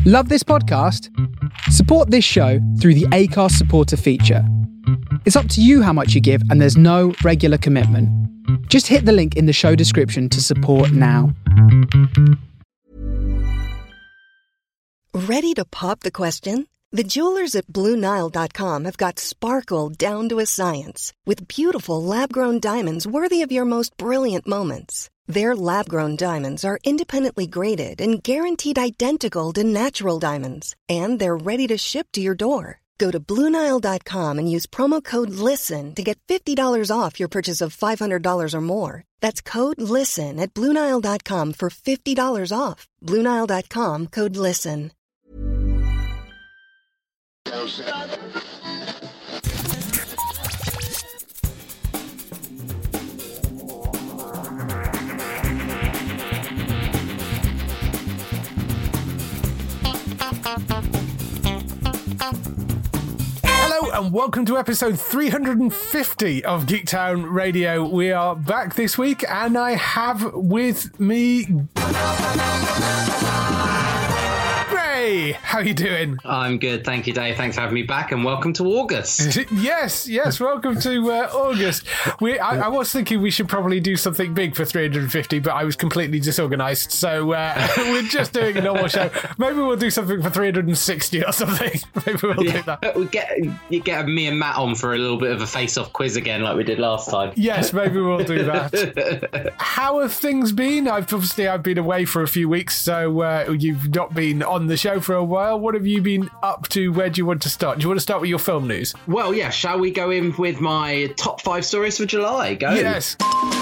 Love this podcast? Support this show through the Acast supporter feature. It's up to you how much you give, and there's no regular commitment. Just hit the link in the show description to support now. Ready to pop the question? The jewelers at BlueNile.com have got sparkle down to a science with beautiful lab-grown diamonds worthy of your most brilliant moments. Their lab-grown diamonds are independently graded and guaranteed identical to natural diamonds, and they're ready to ship to your door. Go to BlueNile.com and use promo code LISTEN to get $50 off your purchase of $500 or more. That's code LISTEN at BlueNile.com for $50 off. BlueNile.com, code LISTEN. Hello and welcome to episode 350 of Geektown Radio. We are back this week and I have with me Ray. How are you doing? I'm good, thank you, Dave. Thanks for having me back and welcome to August. Yes, welcome to August. I was thinking we should probably do something big for 350, but I was completely disorganised, so we're just doing a normal show. Maybe we'll do something for 360 or something. Maybe we'll do that. You get me and Matt on for a little bit of a face-off quiz again like we did last time. Yes, maybe we'll do that. How have things been? I've been away for a few weeks, so you've not been on the show for a while. What have you been up to? Where do you want to start? Do you want to start with your film news? Well, yeah, shall we go in with my top 5 stories for July? Go. Yes.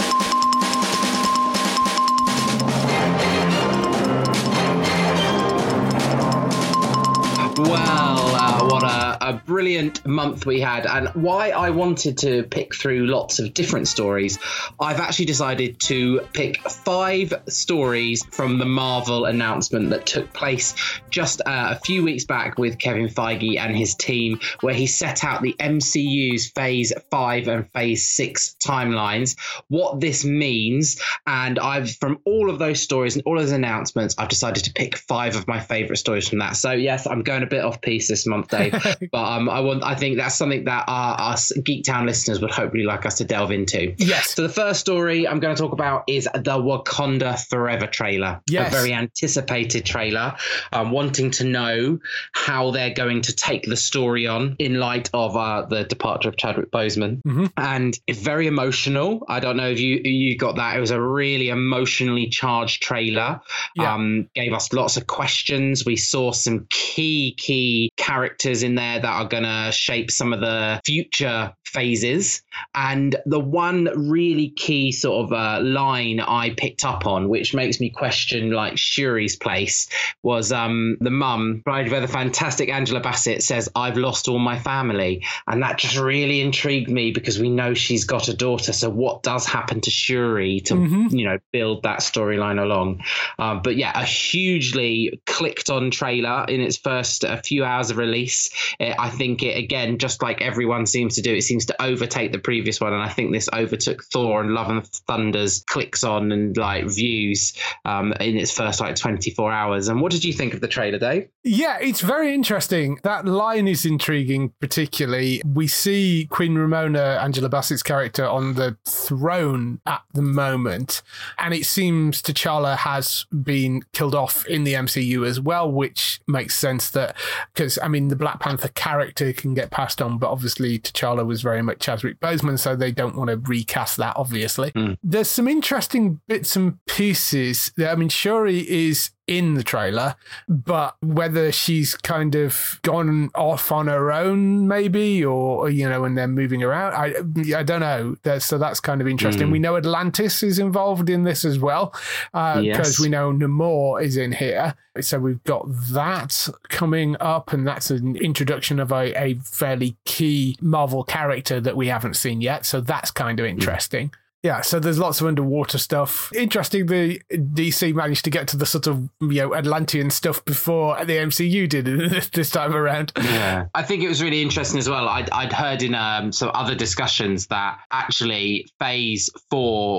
Well, what a brilliant month we had, and why I wanted to pick through lots of different stories, I've actually decided to pick 5 stories from the Marvel announcement that took place just a few weeks back with Kevin Feige and his team, where he set out the MCU's Phase 5 and Phase 6 timelines, what this means, and from all of those stories and all of those announcements, I've decided to pick 5 of my favourite stories from that. So yes, I'm going a bit off piece this month, Dave, but I think that's something that our Geektown listeners would hopefully like us to delve into. Yes. So the first story I'm going to talk about is the Wakanda Forever trailer. Yes. A very anticipated trailer. Wanting to know how they're going to take the story on in light of the departure of Chadwick Boseman. Mm-hmm. And it's very emotional. I don't know if you got that. It was a really emotionally charged trailer. Yeah. Gave us lots of questions. We saw some key characters in there that are going to shape some of the future phases. And the one really key sort of line I picked up on, which makes me question like Shuri's place, was the mum, played by the fantastic Angela Bassett, says, "I've lost all my family." And that just really intrigued me because we know she's got a daughter. So what does happen to Shuri to, build that storyline along? But yeah, a hugely clicked on trailer in its first few hours of release. I think it, again, just like everyone seems to do, it seems to overtake the previous one. And I think this overtook Thor and Love and Thunder's clicks on and like views in its first like 24 hours. And what did you think of the trailer, Dave? Yeah, it's very interesting. That line is intriguing, particularly. We see Queen Ramona, Angela Bassett's character, on the throne at the moment. And it seems T'Challa has been killed off in the MCU as well, which makes sense that, because, I mean, the Black Panther character can get passed on, but obviously T'Challa was very much Chadwick Boseman, so they don't want to recast that, obviously. There's some interesting bits and pieces. I mean, Shuri is in the trailer, but whether she's kind of gone off on her own maybe, or when they're moving around, I don't know. So that's kind of interesting. We know Atlantis is involved in this as well, because we know Namor is in here. So we've got that coming up, and that's an introduction of a fairly key Marvel character that we haven't seen yet. So that's kind of interesting. Yeah, so there's lots of underwater stuff. Interesting, the DC managed to get to the sort of Atlantean stuff before the MCU did this time around. Yeah, I think it was really interesting as well. I'd heard in some other discussions that actually Phase 4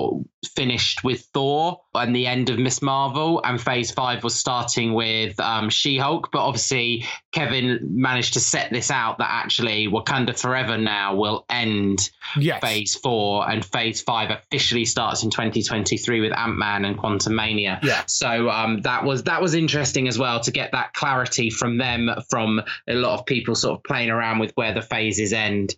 finished with Thor and the end of Miss Marvel, and phase 5 was starting with She-Hulk. But obviously Kevin managed to set this out that actually Wakanda Forever now will end phase 4, and phase 5 officially starts in 2023 with Ant-Man and Quantumania. So that was interesting as well, to get that clarity from them, from a lot of people sort of playing around with where the phases end.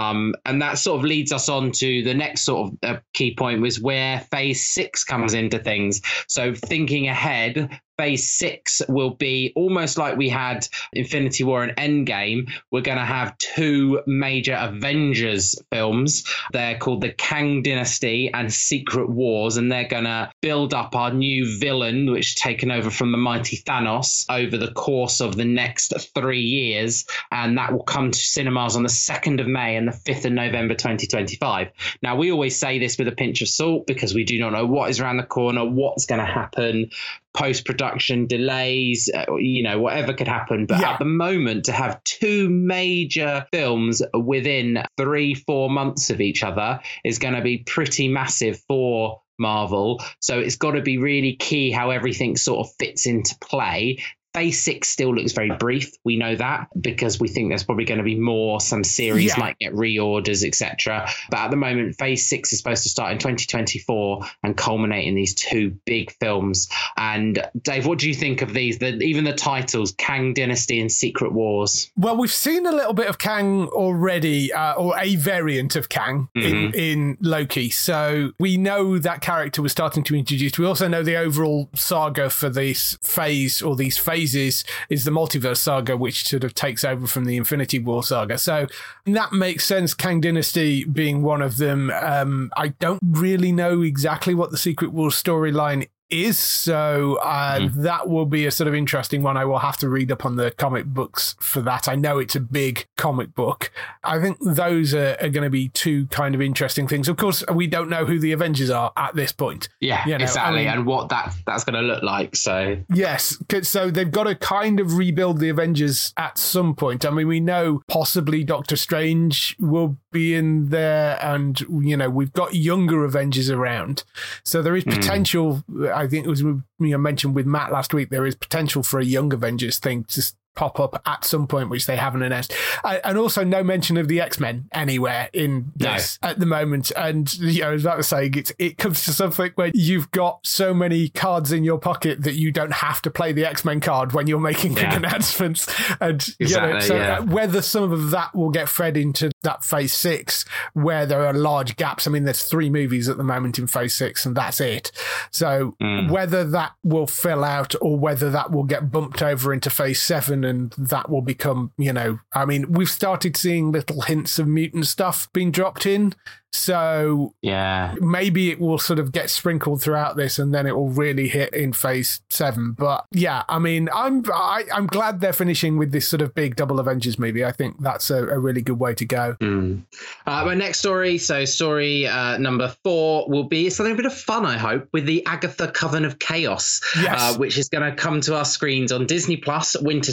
And that sort of leads us on to the next sort of key point, was where phase 6 comes into things. So thinking ahead, phase 6 will be almost like we had Infinity War and Endgame. We're going to have 2 major Avengers films. They're called the Kang Dynasty and Secret Wars, and they're going to build up our new villain, which is taken over from the mighty Thanos, over the course of the next 3 years. And that will come to cinemas on the 2nd of May and the 5th of November 2025. Now, we always say this with a pinch of salt, because we do not know what is around the corner, what's going to happen, post-production delays, whatever could happen. But at the moment, to have 2 major films within 3-4 months of each other is going to be pretty massive for Marvel. So it's got to be really key how everything sort of fits into play. Phase 6 still looks very brief. We know that, because we think there's probably going to be more. Some series might get reorders, etc. But at the moment, phase 6 is supposed to start in 2024 and culminate in these 2 big films. And Dave, what do you think of these? Even the titles, Kang Dynasty and Secret Wars. Well, we've seen a little bit of Kang already, or a variant of Kang in Loki. So we know that character was starting to introduce. We also know the overall saga for this phase, or these phases, is the multiverse saga, which sort of takes over from the Infinity War saga. So that makes sense, Kang Dynasty being one of them. I don't really know exactly what the Secret Wars storyline is, so that will be a sort of interesting one. I will have to read up on the comic books for that. I know it's a big comic book. I think those are going to be 2 kind of interesting things. Of course, we don't know who the Avengers are at this point. Exactly, and what that's going to look like. So yes, so they've got to kind of rebuild the Avengers at some point. I mean, we know possibly Doctor Strange will be in there, and we've got younger Avengers around, so there is potential. I think it was mentioned with Matt last week, there is potential for a Young Avengers thing to pop up at some point, which they haven't announced. And also no mention of the X-Men anywhere in this at the moment. And, I was about to say, it comes to something where you've got so many cards in your pocket that you don't have to play the X-Men card when you're making big announcements. And, whether some of that will get fed into that phase 6, where there are large gaps. I mean, there's 3 movies at the moment in phase 6, and that's it. So whether that will fill out, or whether that will get bumped over into phase 7, and that will become, I mean, we've started seeing little hints of mutant stuff being dropped in. So maybe it will sort of get sprinkled throughout this, and then it will really hit in phase 7. But I mean, I'm glad they're finishing with this sort of big double Avengers movie. I think that's a really good way to go. My next story, number 4, will be something a bit of fun, I hope, with the Agatha Coven of Chaos, which is going to come to our screens on Disney Plus winter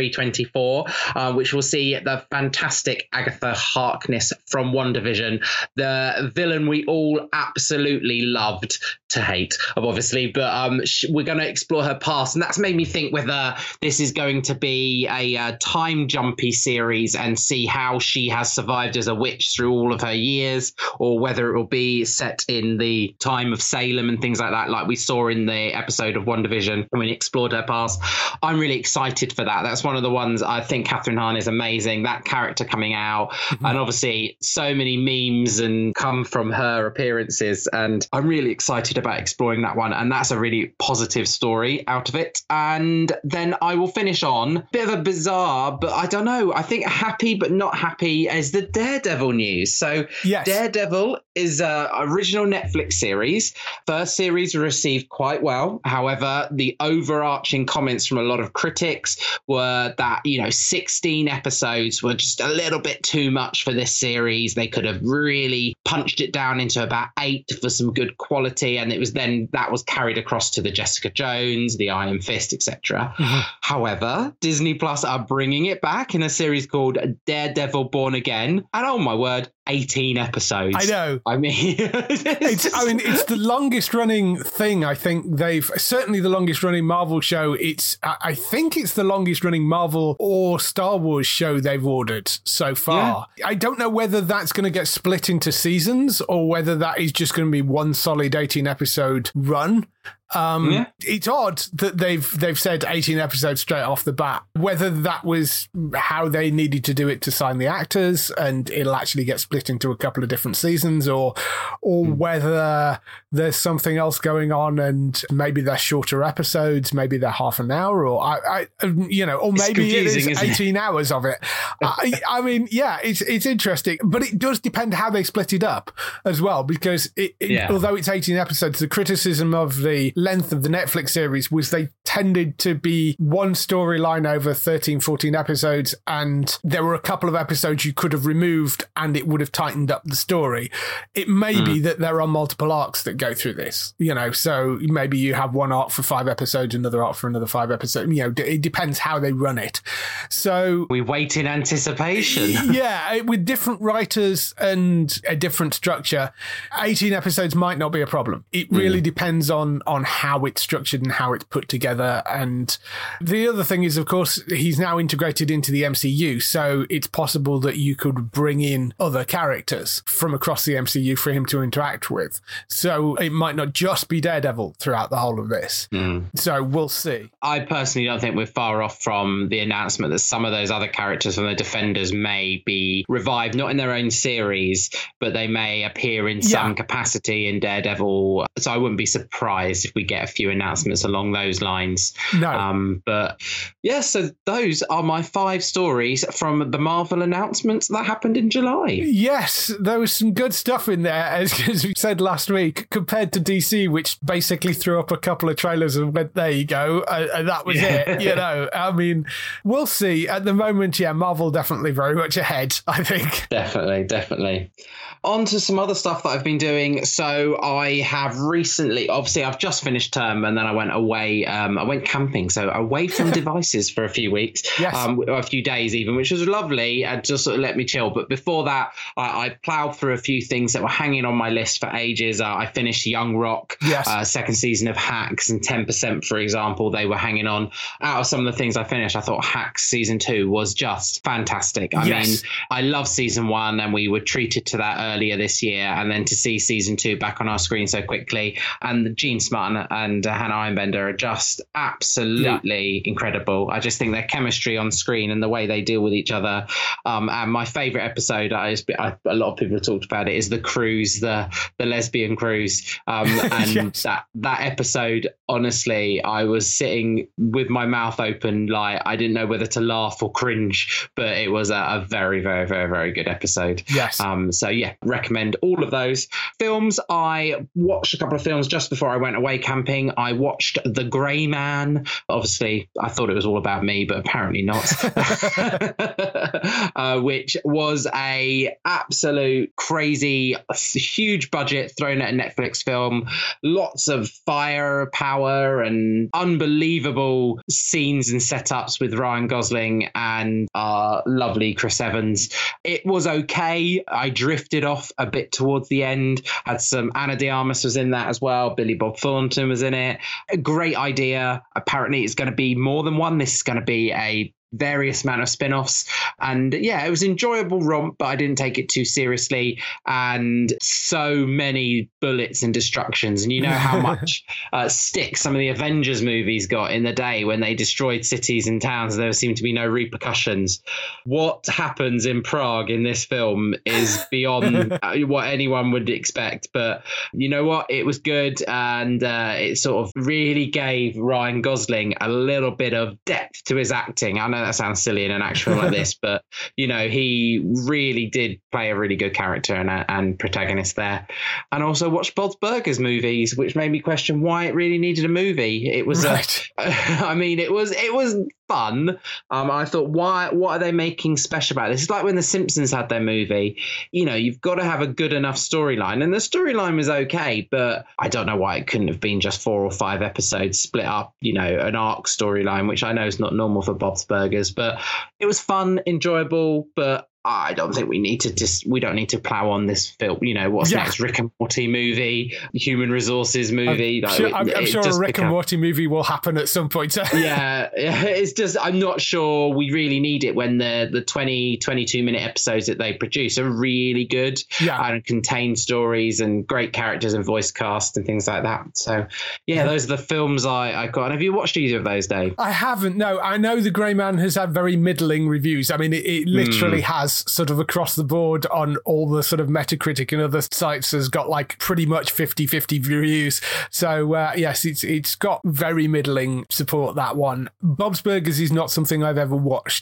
23-24, which will see the fantastic Agatha Harkness from WandaVision, the villain we all absolutely loved to hate, obviously, but we're going to explore her past, and that's made me think whether this is going to be a time jumpy series and see how she has survived as a witch through all of her years, or whether it will be set in the time of Salem and things like that, like we saw in the episode of WandaVision when we explored her past. I'm really excited for that. That's one of the ones. I think Catherine Hahn is amazing, that character coming out, and obviously so many memes and come from her appearances, and I'm really excited about exploring that one, and that's a really positive story out of it. And then I will finish on a bit of a bizarre, but I don't know, I think happy but not happy, is the Daredevil news. So Daredevil is an original Netflix series. First series received quite well. However, the overarching comments from a lot of critics were that 16 episodes were just a little bit too much for this series. They could have really punched it down into about 8 for some good quality, and that was carried across to the Jessica Jones, the Iron Fist, etc. However, Disney Plus are bringing it back in a series called Daredevil Born Again, and oh my word, 18 episodes. I know. I mean, it's the longest running thing. I think certainly the longest running Marvel show. I think it's the longest running Marvel or Star Wars show they've ordered so far. Yeah. I don't know whether that's going to get split into seasons or whether that is just going to be one solid 18 episode run. It's odd that they've said 18 episodes straight off the bat. Whether that was how they needed to do it to sign the actors and it'll actually get split into a couple of different seasons, or whether there's something else going on and maybe they're shorter episodes, maybe they're half an hour, or or maybe it is 18 hours of it. I mean, yeah, it's interesting, but it does depend how they split it up as well, because although it's 18 episodes, the criticism of the length of the Netflix series was they tended to be one storyline over 13, 14 episodes, and there were a couple of episodes you could have removed and it would have tightened up the story. It may be that there are multiple arcs that go through this, so maybe you have one arc for 5 episodes, another arc for another 5 episodes. It depends how they run it. So we wait in anticipation. Yeah, with different writers and a different structure, 18 episodes might not be a problem. It really depends on how it's structured and how it's put together. And the other thing is, of course, he's now integrated into the MCU, so it's possible that you could bring in other characters from across the MCU for him to interact with. So it might not just be Daredevil throughout the whole of this. So we'll see. I personally don't think we're far off from the announcement that some of those other characters from the Defenders may be revived, not in their own series, but they may appear in some capacity in Daredevil. So I wouldn't be surprised if we get a few announcements along those lines. No. But yeah, so those are my 5 stories from the Marvel announcements that happened in July. Yes, there was some good stuff in there, as we said last week, compared to DC, which basically threw up a couple of trailers and went, there you go, and that was it. I mean, we'll see. At the moment, Marvel definitely very much ahead, I think. Definitely. On to some other stuff that I've been doing. So I have recently, obviously I've just finished term and then I went away. I went camping, so away from devices for a few weeks, a few days even, which was lovely and just sort of let me chill. But before that, I ploughed through a few things that were hanging on my list for ages. I finished Young Rock, second season of Hacks, and 10%, for example, they were hanging on. Out of some of the things I finished, I thought Hacks season 2 was just fantastic. I mean, I love season 1 and we were treated to that earlier this year, and then to see season 2 back on our screen so quickly, and Gene Smart and Hannah Einbender are just absolutely incredible. I just think their chemistry on screen and the way they deal with each other. And my favorite episode, a lot of people have talked about it, is the cruise, the lesbian cruise. And that episode, honestly, I was sitting with my mouth open, like I didn't know whether to laugh or cringe, but it was a very, very, very, very good episode. Yes. So yeah, recommend all of those. Films, I watched a couple of films just before I went away camping. I watched The Grey Man. Obviously, I thought it was all about me, but apparently not. Which was a absolute crazy, huge budget thrown at a Netflix film. Lots of firepower and unbelievable scenes and setups with Ryan Gosling and lovely Chris Evans. It was okay. I drifted off a bit towards the end. Had some Ana de Armas was in that as well. Billy Bob Thornton was in it. A great idea. Apparently it's going to be more than one. This is going to be a various amount of spin-offs, and yeah, it was enjoyable romp, but I didn't take it too seriously, and so many bullets and destructions, and you know how much stick some of the Avengers movies got in the day when they destroyed cities and towns and there seemed to be no repercussions. What happens in Prague in this film is beyond what anyone would expect, but you know what, it was good, and it sort of really gave Ryan Gosling a little bit of depth to his acting. I know that sounds silly in an action film like this, but you know, he really did play a really good character and protagonist there. And also watched Bob's Burgers movies, which made me question why it really needed a movie. It was I mean, it was fun. I thought, what are they making special about this? It's like when The Simpsons had their movie. You know, you've got to have a good enough storyline, and the storyline was okay, but I don't know why it couldn't have been just 4 or 5 episodes split up, you know, an arc storyline, which I know is not normal for Bob's Burgers, but it was fun, enjoyable, but I don't think we don't need to plow on this film. What's next? Rick and Morty movie, human resources movie. I'm sure a Rick and Morty movie will happen at some point. Yeah, it's just, I'm not sure we really need it when the 22 minute episodes that they produce are really good and contain stories and great characters and voice cast and things like that. So those are the films I got. And have you watched either of those, Dave? I haven't. No, I know The Grey Man has had very middling reviews. I mean, it literally has sort of across the board on all the sort of Metacritic and other sites has got like pretty much 50-50 reviews. So yes, it's got very middling support, that one. Bob's Burgers is not something I've ever watched,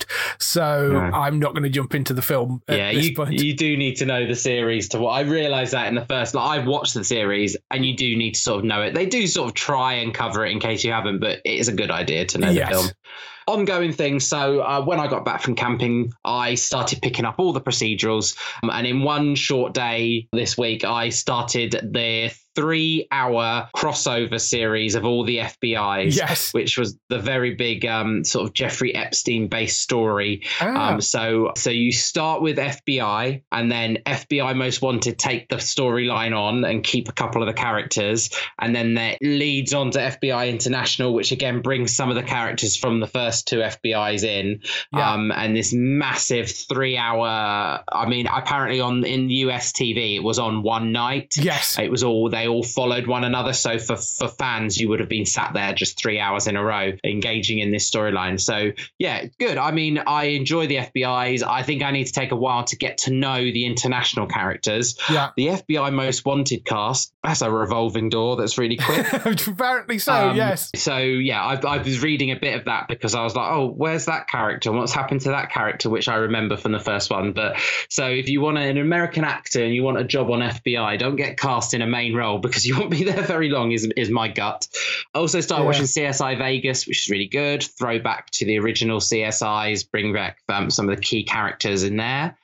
so I'm not going to jump into the film at this point. You do need to know the series to what I realised that in the first. I've watched the series, and you do need to sort of know it. They do sort of try and cover it in case you haven't, but it is a good idea to know the film. Ongoing things. So when I got back from camping, I started picking up all the procedurals. And in one short day this week, I started the 3-hour crossover series of all the FBIs, which was the very big sort of Jeffrey Epstein based story. So you start with FBI, and then FBI Most Wanted take the storyline on and keep a couple of the characters, and then that leads on to FBI International, which again brings some of the characters from the first two FBIs in. And this massive 3-hour, I mean, apparently in US TV it was on one night. It was they all followed one another. So for fans, you would have been sat there just 3 hours in a row engaging in this storyline. So yeah, good. I mean, I enjoy the FBIs. I think I need to take a while to get to know the international characters. The FBI Most Wanted cast, that's a revolving door that's really quick. Apparently so, yes. So yeah, I was reading a bit of that because I was like, oh, where's that character? What's happened to that character, which I remember from the first one. But so if you want an American actor and you want a job on FBI, don't get cast in a main role because you won't be there very long is my gut. I also started watching CSI Vegas, which is really good. Throwback to the original CSIs, bring back some of the key characters in there.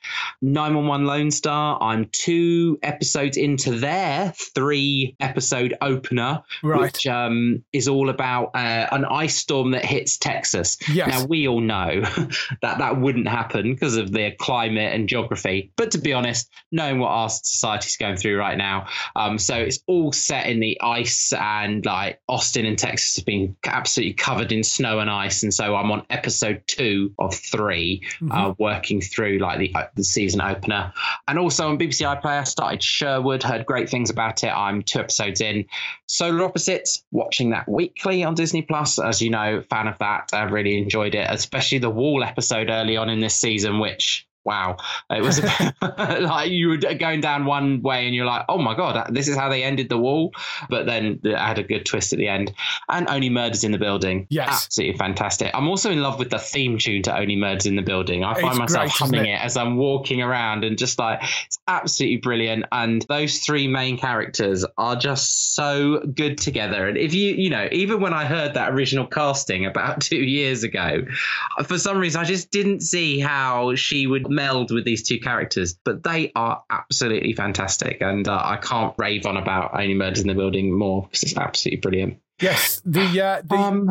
911 Lone Star, I'm 2 episodes into their 3-episode opener, which is all about an ice storm that hits Texas. Now, we all know that wouldn't happen because of their climate and geography. But to be honest, knowing what our society's going through right now, so it's all set in the ice, and like Austin and Texas have been absolutely covered in snow and ice. And so I'm on episode 2 of 3, working through like the season opener. And also on BBC iPlayer, I started Sherwood, heard great things about it. I'm 2 episodes in. Solar Opposites, watching that weekly on Disney Plus. As you know, fan of that. I really enjoyed it, especially the Wall episode early on in this season, which wow, it was like you were going down one way and you're like, oh my God, this is how they ended The Wall. But then it had a good twist at the end. And Only Murders in the Building. Absolutely fantastic. I'm also in love with the theme tune to Only Murders in the Building. I find myself humming it as I'm walking around, and just like, it's absolutely brilliant. And those 3 main characters are just so good together. And if you know, even when I heard that original casting about 2 years ago, for some reason, I just didn't see how she would meld with these 2 characters, but they are absolutely fantastic, and I can't rave on about Only Murders in the Building more because it's absolutely brilliant. Yes, the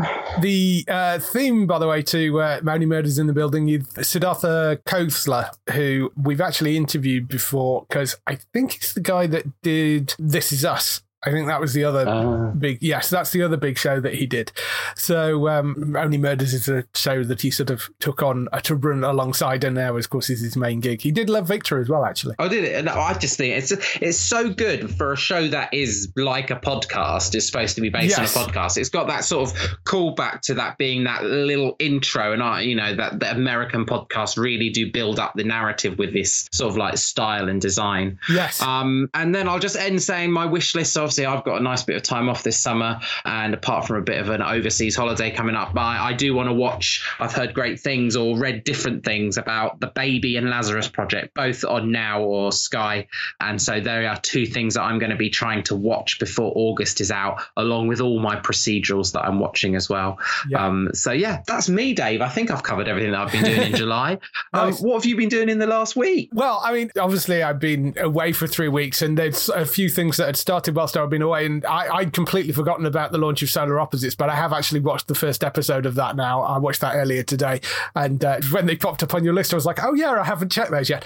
theme, by the way, to Only Murders in the Building is Siddhartha Khosla, who we've actually interviewed before, because I think it's the guy that did This Is Us. I think that was the other that's the other big show that he did. So Only Murders is a show that he sort of took on to run alongside, and now, of course, is his main gig. He did Love Victor as well, actually. Oh, did it? And I just think it's so good for a show that is like a podcast. It's supposed to be based on a podcast. It's got that sort of callback to that being that little intro, and that the American podcasts really do build up the narrative with this sort of like style and design. And then I'll just end saying my wish list of, obviously I've got a nice bit of time off this summer, and apart from a bit of an overseas holiday coming up, I do want to watch. I've heard great things or read different things about The Baby and Lazarus Project, both on Now or Sky, and so there are 2 things that I'm going to be trying to watch before August is out, along with all my procedurals that I'm watching as well. So yeah, that's me, Dave. I think I've covered everything that I've been doing in July. What have you been doing in the last week? Well, I mean, obviously I've been away for 3 weeks, and there's a few things that had started whilst I so I've been away, and I'd completely forgotten about the launch of Solar Opposites, but I have actually watched the first episode of that now. I watched that earlier today, and when they popped up on your list, I was like, oh yeah, I haven't checked those yet.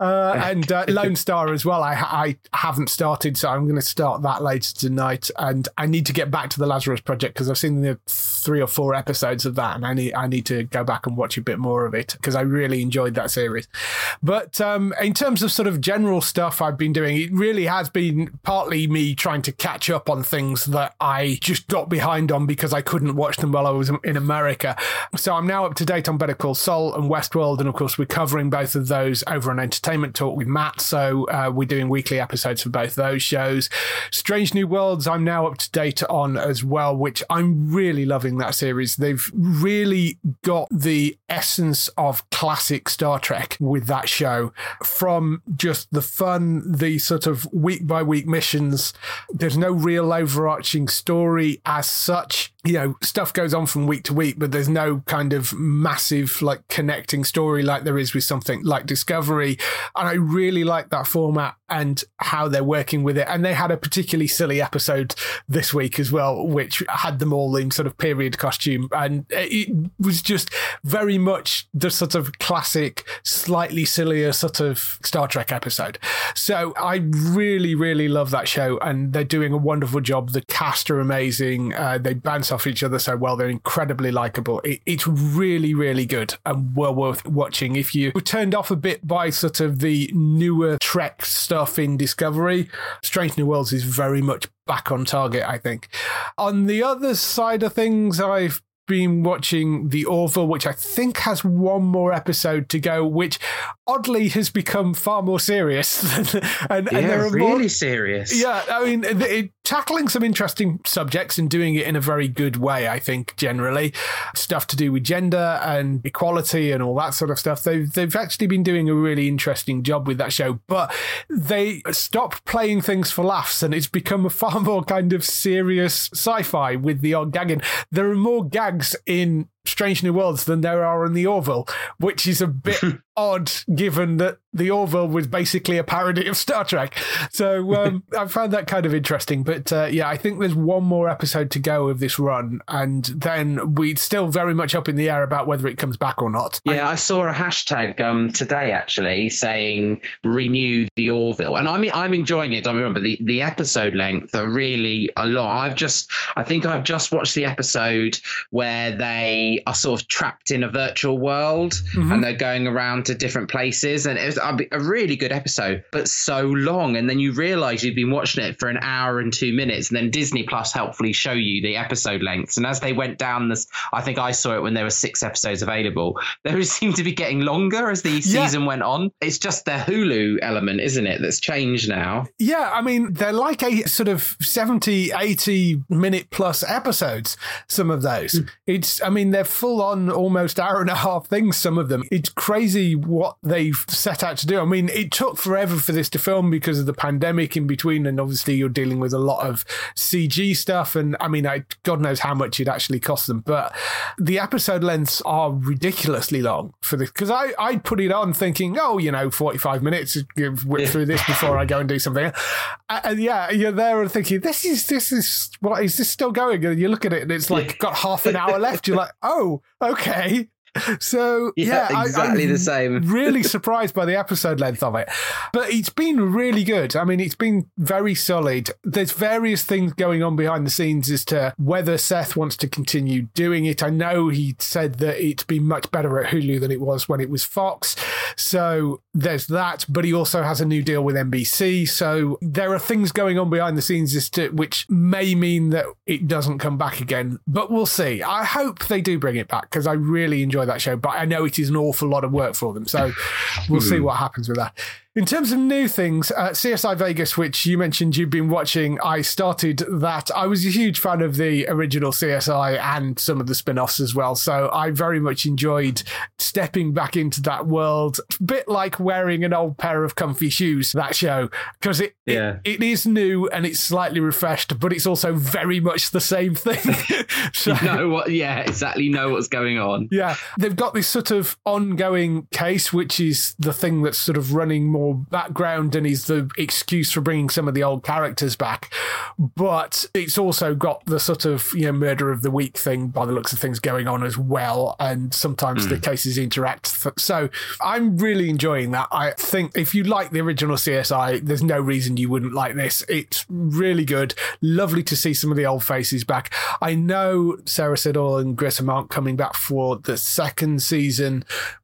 And Lone Star as well, I haven't started, so I'm going to start that later tonight, and I need to get back to the Lazarus Project because I've seen the 3 or 4 episodes of that, and I need to go back and watch a bit more of it because I really enjoyed that series. But in terms of sort of general stuff I've been doing, it really has been partly me trying to catch up on things that I just got behind on because I couldn't watch them while I was in America. So I'm now up to date on Better Call Saul and Westworld, and of course we're covering both of those over on Entertainment Talk with Matt, so we're doing weekly episodes for both those shows. Strange New Worlds I'm now up to date on as well, which I'm really loving that series. They've really got the essence of classic Star Trek with that show, from just the fun, the sort of week by week missions. There's no real overarching story as such. You know, stuff goes on from week to week, but there's no kind of massive like connecting story like there is with something like Discovery. And I really like that format and how they're working with it. And they had a particularly silly episode this week as well, which had them all in sort of period costume. And it was just very much the sort of classic, slightly sillier sort of Star Trek episode. So I really, really love that show, and they're doing a wonderful job. The cast are amazing. They bounce off each other so well. They're incredibly likable. It's really, really good and well worth watching. If you were turned off a bit by sort of the newer Trek stuff in Discovery, Strange New Worlds is very much back on target, I think. On the other side of things, I've been watching The Orville, which I think has one more episode to go, which oddly has become far more serious. and they're really serious. Yeah, I mean, tackling some interesting subjects and doing it in a very good way, I think, generally. Stuff to do with gender and equality and all that sort of stuff. They've actually been doing a really interesting job with that show, but they stopped playing things for laughs, and it's become a far more kind of serious sci-fi with the odd gagging. There are more gags in Strange New Worlds than there are in The Orville, which is a bit odd given that The Orville was basically a parody of Star Trek. So I found that kind of interesting. But yeah, I think there's one more episode to go of this run, and then we're still very much up in the air about whether it comes back or not. Yeah, I saw a hashtag today actually saying renew The Orville, and I'm enjoying it. I remember the episode length are really a lot. I think I've just watched the episode where they are sort of trapped in a virtual world, and they're going around to different places, and it was a really good episode, but so long. And then you realize you've been watching it for an hour and 2 minutes, and then Disney Plus helpfully show you the episode lengths. And as they went down this, I think I saw it when there were 6 episodes available, they seemed to be getting longer as the season went on. It's just their Hulu element, isn't it, that's changed now? Yeah, I mean, they're like a sort of 70, 80 minute plus episodes, some of those. I mean, they're full on almost hour and a half things, some of them. It's crazy what they've set out to do. I mean, it took forever for this to film because of the pandemic in between, and obviously you're dealing with a lot of CG stuff, and I mean, God knows how much it actually cost them, but the episode lengths are ridiculously long for this, because I put it on thinking, 45 minutes, whip through this before I go and do something. And yeah, you're there and thinking, this is what is this still going? And you look at it and it's like got half an hour left. You're like, oh, okay. So yeah, exactly the same. Really surprised by the episode length of it, but it's been really good. I mean, it's been very solid. There's various things going on behind the scenes as to whether Seth wants to continue doing it. I know he said that it's been much better at Hulu than it was when it was Fox, so there's that. But he also has a new deal with NBC, so there are things going on behind the scenes as to which may mean that it doesn't come back again. But we'll see. I hope they do bring it back because I really enjoy that show, but I know it is an awful lot of work for them, so we'll see what happens with that. In terms of new things, CSI Vegas, which you mentioned you've been watching, I started that. I was a huge fan of the original CSI and some of the spin-offs as well, so I very much enjoyed stepping back into that world. A bit like wearing an old pair of comfy shoes, that show, because it is new and it's slightly refreshed, but it's also very much the same thing. So, know what's going on. Yeah, they've got this sort of ongoing case, which is the thing that's sort of running more more background and is the excuse for bringing some of the old characters back. But it's also got the sort of, murder of the week thing by the looks of things going on as well. And sometimes the cases interact. So I'm really enjoying that. I think if you like the original CSI, there's no reason you wouldn't like this. It's really good. Lovely to see some of the old faces back. I know Sarah Siddall and Grissom aren't coming back for the second season,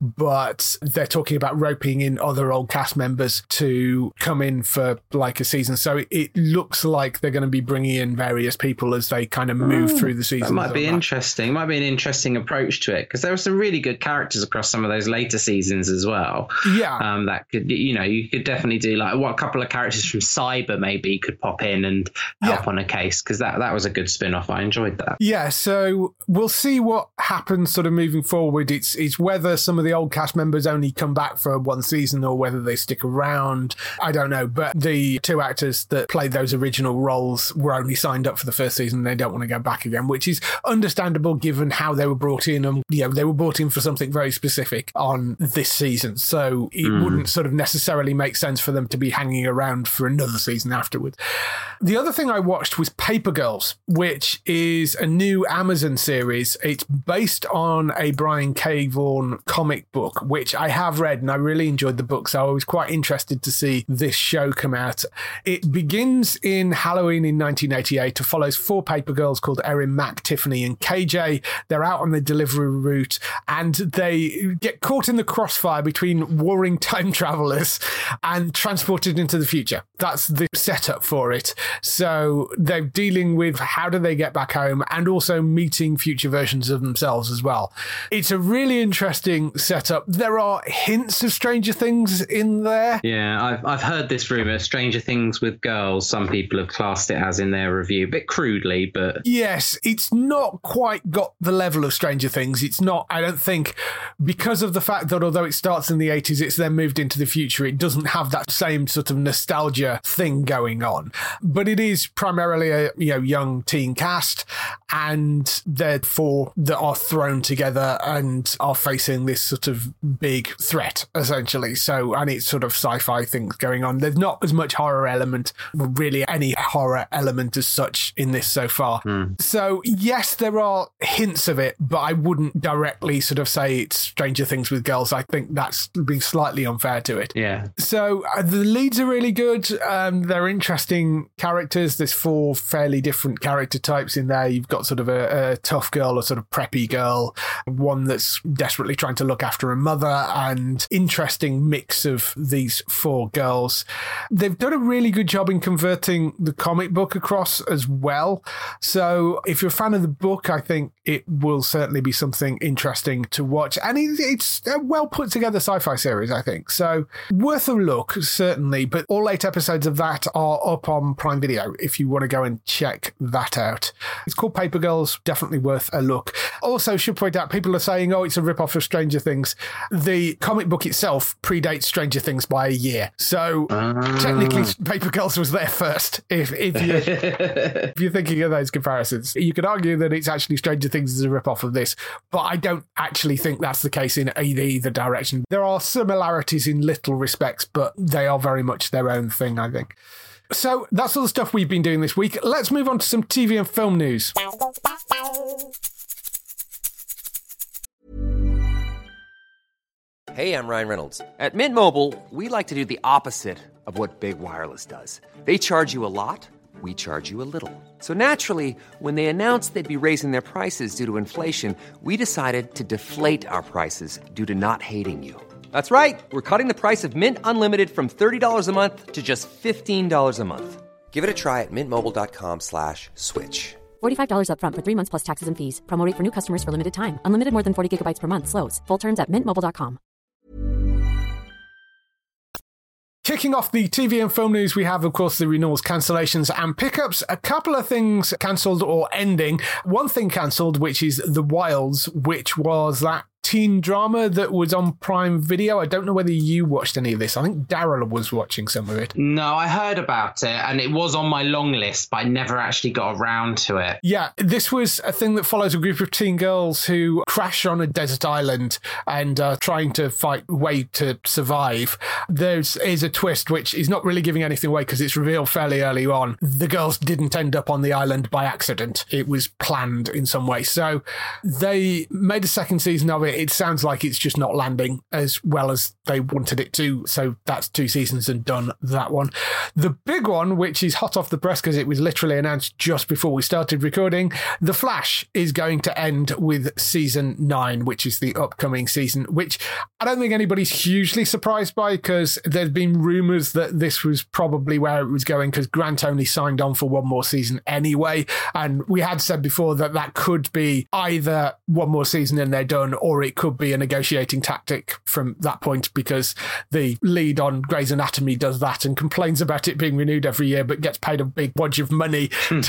but they're talking about roping in other old cast members to come in for like a season. So it looks like they're going to be bringing in various people as they kind of move through the season. That might be interesting. It might be an interesting approach to it, because there were some really good characters across some of those later seasons as well. Yeah. That could, you could definitely do like a couple of characters from Cyber maybe could pop in and help on a case, because that was a good spin-off. I enjoyed that. Yeah, so we'll see what happens sort of moving forward. It's whether some of the old cast members only come back for one season or whether they stick around. I don't know, but the two actors that played those original roles were only signed up for the first season. They don't want to go back again, which is understandable given how they were brought in, and they were brought in for something very specific on this season. So it wouldn't sort of necessarily make sense for them to be hanging around for another season afterwards. The other thing I watched was Paper Girls, which is a new Amazon series. It's based on a Brian K. Vaughan comic book, which I have read and I really enjoyed the book. So I was quite interested to see this show come out. It begins in Halloween in 1988. It follows four paper girls called Erin, Mac, Tiffany and KJ. They're out on the delivery route and they get caught in the crossfire between warring time travelers and transported into the future. That's the setup for it. So they're dealing with how do they get back home and also meeting future versions of themselves as well. It's a really interesting setup. There are hints of Stranger Things in there. Yeah, I've heard this rumor, Stranger Things with girls. Some people have classed it as in their review, a bit crudely, but... Yes, it's not quite got the level of Stranger Things. It's not, I don't think, because of the fact that although it starts in the 80s, it's then moved into the future, it doesn't have that same sort of nostalgia thing going on. But it is primarily a young teen cast, and they're four that are thrown together and are facing this sort of big threat, essentially. So, and it's sort of sci-fi things going on. There's not as much horror element, really any horror element as such in this so far. So, yes, there are hints of it, but I wouldn't directly sort of say it's Stranger Things with girls. I think that's being slightly unfair to it. Yeah. So, the leads are really good. They're interesting characters. There's four fairly different character types in there. You've got sort of a tough girl, a sort of preppy girl, one that's desperately trying to look after her mother, and interesting mix of these four girls. They've done a really good job in converting the comic book across as well. So if you're a fan of the book, I think it will certainly be something interesting to watch. And it's a well put together sci-fi series, I think. So worth a look, certainly. But all 8 episodes of that are up on Prime Video if you want to go and check that out. It's called Paper Girls, definitely worth a look. Also, should point out, people are saying, oh, it's a rip-off of Stranger Things. The comic book itself predates Stranger Things by a year. So technically, Paper Girls was there first, if you're thinking of those comparisons. You could argue that it's actually Stranger Things is a rip-off of this, but I don't actually think that's the case in either direction. There are similarities in little respects, but they are very much their own thing, I think. So that's all the stuff we've been doing this week. Let's move on to some TV and film news. Hey, I'm Ryan Reynolds. At Mint Mobile, we like to do the opposite of what Big Wireless does. They charge you a lot, we charge you a little. So naturally, when they announced they'd be raising their prices due to inflation, we decided to deflate our prices due to not hating you. That's right. We're cutting the price of Mint Unlimited from $30 a month to just $15 a month. Give it a try at mintmobile.com/switch. $45 up front for 3 months plus taxes and fees. Promo rate for new customers for limited time. Unlimited more than 40 gigabytes per month. Slows full terms at mintmobile.com. Kicking off the TV and film news, we have, of course, the renewals, cancellations and pickups. A couple of things cancelled or ending. One thing cancelled, which is The Wilds, which was that teen drama that was on Prime Video. I don't know whether you watched any of this. I think Daryl was watching some of it. No, I heard about it and it was on my long list, but I never actually got around to it. Yeah, this was a thing that follows a group of teen girls who crash on a desert island and are trying to fight a way to survive. There is a twist which is not really giving anything away because it's revealed fairly early on. The girls didn't end up on the island by accident. It was planned in some way. So they made a second season of it. It sounds like it's just not landing as well as they wanted it to. So that's 2 seasons and done that one. The big one, which is hot off the press because it was literally announced just before we started recording, The Flash is going to end with season 9, which is the upcoming season, which I don't think anybody's hugely surprised by because there's been rumours that this was probably where it was going because Grant only signed on for one more season anyway. And we had said before that that could be either one more season and they're done, or it could be a negotiating tactic from that point because the lead on Grey's Anatomy does that and complains about it being renewed every year but gets paid a big wodge of money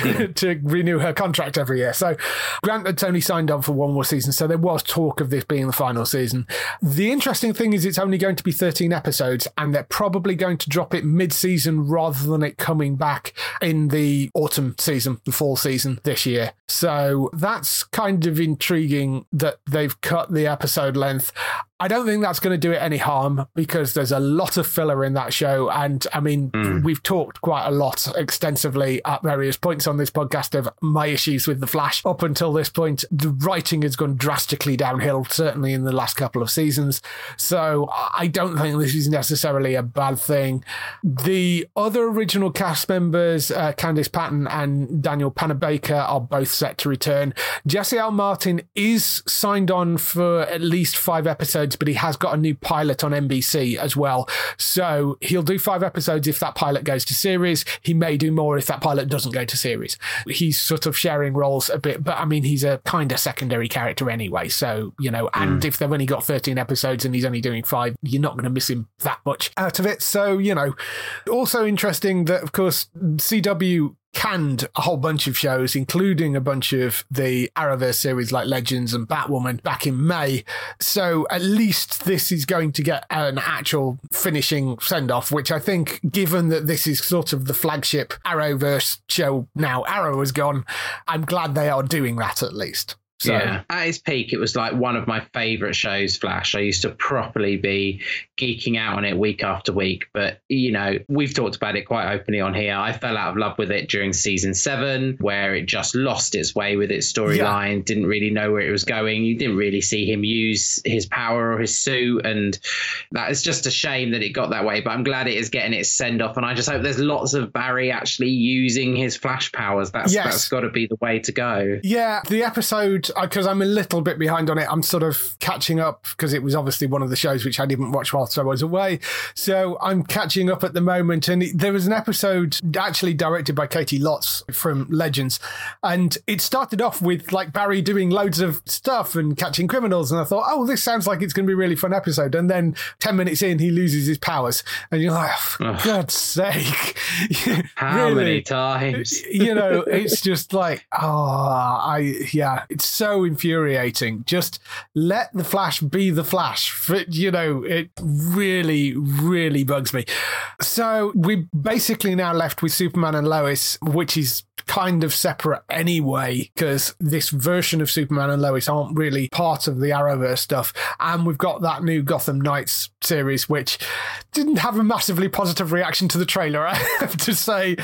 to renew her contract every year. So Grant had only signed on for one more season, so there was talk of this being the final season. The interesting thing is it's only going to be 13 episodes and they're probably going to drop it mid-season rather than it coming back in the autumn season, the fall season this year. So that's kind of intriguing that they've cut the episode length. I don't think that's going to do it any harm because there's a lot of filler in that show. And I mean, we've talked quite a lot extensively at various points on this podcast of my issues with The Flash. Up until this point, the writing has gone drastically downhill, certainly in the last couple of seasons. So I don't think this is necessarily a bad thing. The other original cast members, Candice Patton and Daniel Panabaker, are both set to return. Jesse L. Martin is signed on for at least 5 episodes, but he has got a new pilot on NBC as well. So he'll do 5 episodes if that pilot goes to series. He may do more if that pilot doesn't go to series. He's sort of sharing roles a bit, but I mean, he's a kind of secondary character anyway. So, you know, and if they've only got 13 episodes and he's only doing 5, you're not going to miss him that much out of it. So, you know, also interesting that, of course, CW canned a whole bunch of shows, including a bunch of the Arrowverse series like Legends and Batwoman back in May. So at least this is going to get an actual finishing send-off, which I think, given that this is sort of the flagship Arrowverse show now, Arrow has gone, I'm glad they are doing that at least. So. Yeah, at its peak, it was like one of my favourite shows, Flash. I used to properly be geeking out on it week after week. But, you know, we've talked about it quite openly on here. I fell out of love with it during season 7, where it just lost its way with its storyline, didn't really know where it was going. You didn't really see him use his power or his suit. And that is just a shame that it got that way. But I'm glad it is getting its send off. And I just hope there's lots of Barry actually using his Flash powers. That's got to be the way to go. Yeah, the episode, because I'm a little bit behind on it, I'm sort of catching up because it was obviously one of the shows which I didn't watch whilst I was away. So I'm catching up at the moment. And there was an episode actually directed by Katie Lotz from Legends. And it started off with like Barry doing loads of stuff and catching criminals. And I thought, oh, this sounds like it's going to be a really fun episode. And then 10 minutes in, he loses his powers. And you're like, for God's sake. How really, many times? You know, it's just like, it's so infuriating. Just let the Flash be the Flash. You know, it really, really bugs me. So we're basically now left with Superman and Lois, which is kind of separate anyway, because this version of Superman and Lois aren't really part of the Arrowverse stuff. And we've got that new Gotham Knights series, which didn't have a massively positive reaction to the trailer, I have to say.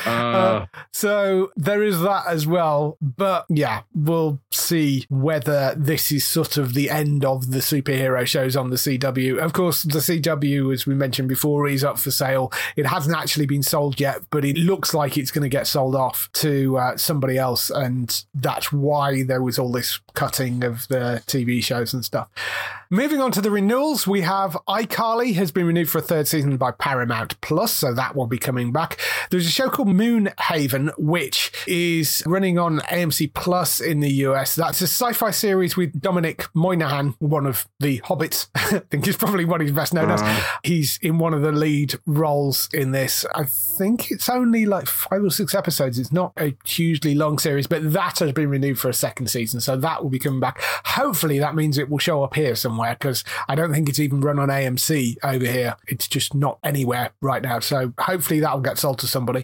So there is that as well. But yeah, we'll see whether this is sort of the end of the superhero shows on the CW. Of course, the CW, as we mentioned before, is up for sale. It hasn't actually been sold yet, but it looks like it's going to get sold off to somebody else, and that's why there was all this cutting of the TV shows and stuff. Moving on to the renewals, we have iCarly has been renewed for a 3rd season by Paramount Plus, so that will be coming back. There's a show called Moonhaven, which is running on AMC Plus in the US. That's a sci-fi series with Dominic Moynihan, one of the Hobbits. I think he's probably what he's best known as. He's in one of the lead roles in this. I think it's only like 5 or 6 episodes. It's not a hugely long series, but that has been renewed for a 2nd season, so that will be coming back. Hopefully that means it will show up here somewhere. somewhere, because I don't think it's even run on AMC over here. It's just not anywhere right now. So hopefully that'll get sold to somebody.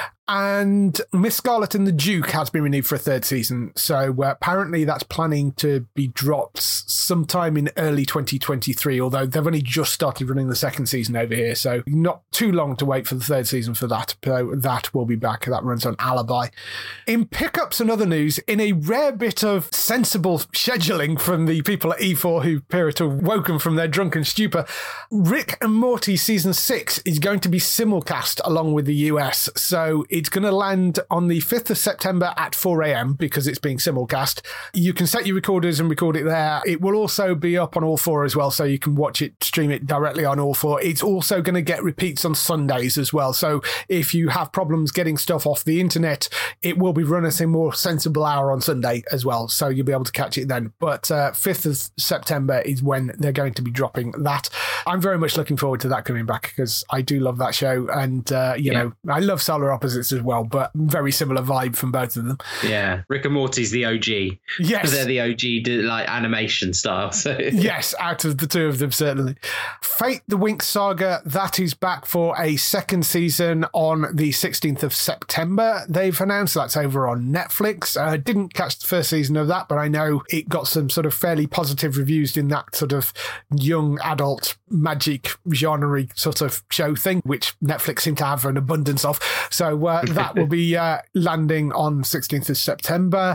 And Miss Scarlet and the Duke has been renewed for a third season. So apparently that's planning to be dropped sometime in early 2023, although they've only just started running the second season over here. So not too long to wait for the third season for that. So that will be back. That runs on Alibi. In pickups and other news, in a rare bit of sensible scheduling from the people at E4 who appear to have woken from their drunken stupor, Rick and Morty Season 6 is going to be simulcast along with the US. So it's going to land on the 5th of September at 4 a.m. because it's being simulcast. You can set your recorders and record it there. It will also be up on All 4 as well, so you can watch it, stream it directly on All 4. It's also going to get repeats on Sundays as well. So if you have problems getting stuff off the internet, it will be run at a more sensible hour on Sunday as well. So you'll be able to catch it then. But 5th of September is when they're going to be dropping that. I'm very much looking forward to that coming back because I do love that show. And, you know, I love Solar Opposites as well, but very similar vibe from both of them. Yeah. Rick and Morty's the OG. Yes. They're the OG, like, animation style. So. Yes, out of the two of them, certainly. Fate the Winx Saga, that is back for a second season on the 16th of September. They've announced that's over on Netflix. I didn't catch the first season of that, but I know it got some sort of fairly positive reviews in that sort of young adult magic genre sort of show thing, which Netflix seem to have an abundance of. So that will be landing on 16th of September.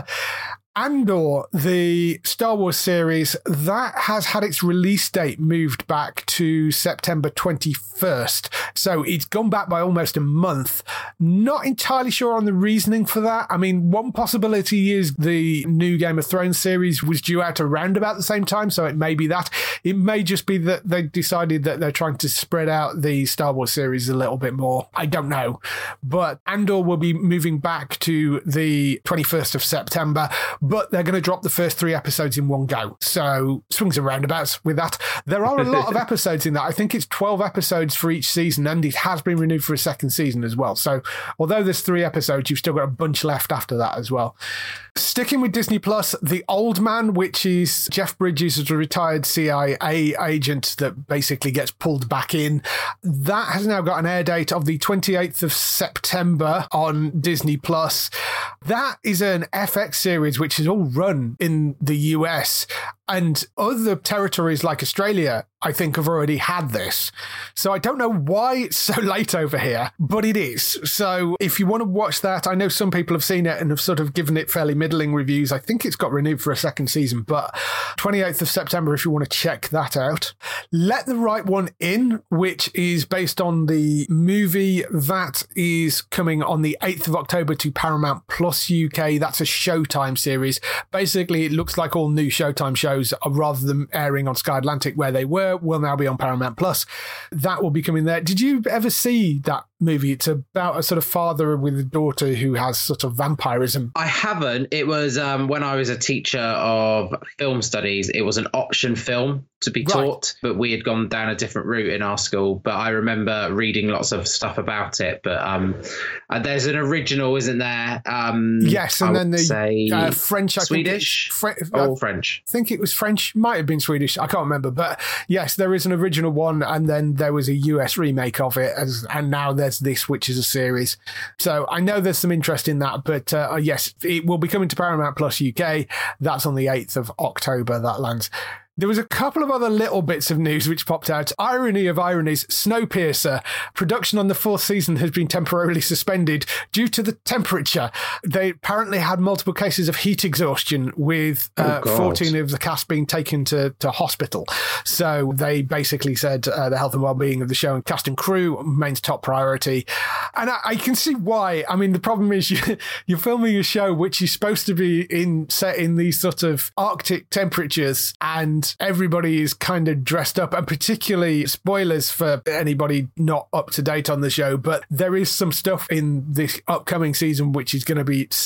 Andor, the Star Wars series, that has had its release date moved back to September 21st. So it's gone back by almost a month. Not entirely sure on the reasoning for that. I mean, one possibility is the new Game of Thrones series was due out around about the same time, so it may be that. It may just be that they decided that they're trying to spread out the Star Wars series a little bit more. I don't know. But Andor will be moving back to the 21st of September. But they're going to drop the first 3 episodes in one go. So swings and roundabouts with that. There are a lot of episodes in that. I think it's 12 episodes for each season, and it has been renewed for a second season as well. So although there's 3 episodes, you've still got a bunch left after that as well. Sticking with Disney Plus, The Old Man, which is Jeff Bridges as a retired CIA agent that basically gets pulled back in. That has now got an air date of the 28th of September on Disney Plus. That is an FX series which is all run in the US, and other territories like Australia, I think, have already had this. So I don't know why it's so late over here, but it is. So if you want to watch that, I know some people have seen it and have sort of given it fairly middling reviews. I think it's got renewed for a second season, but 28th of September if you want to check that out. Let the Right One In, which is based on the movie that is coming on the 8th of October to Paramount Plus UK. That's a Showtime series. Basically, it looks like all new Showtime shows, rather than airing on Sky Atlantic where they were, will now be on Paramount Plus. That will be coming there. Did you ever see that movie? It's about a sort of father with a daughter who has sort of vampirism. I haven't. It was when I was a teacher of film studies, it was an option film to be taught, but we had gone down a different route in our school. But I remember reading lots of stuff about it. But there's an original, isn't there? Yes, and then the French, Swedish, or French. I think it was French, might have been Swedish, I can't remember. But yes, there is an original one, and then there was a US remake of it, and now there's this, which is a series. So I know there's some interest in that, but yes, it will be coming to Paramount Plus UK. That's on the 8th of October, that lands. There was a couple of other little bits of news which popped out. Irony of ironies, Snowpiercer. Production on the 4th season has been temporarily suspended due to the temperature. They apparently had multiple cases of heat exhaustion, with 14 of the cast being taken to hospital. So they basically said the health and well-being of the show and cast and crew remains top priority. And I can see why. I mean, the problem is you're filming a show which is supposed to be set in these sort of Arctic temperatures, and everybody is kind of dressed up, and particularly, spoilers for anybody not up to date on the show, but there is some stuff in this upcoming season which is going to be set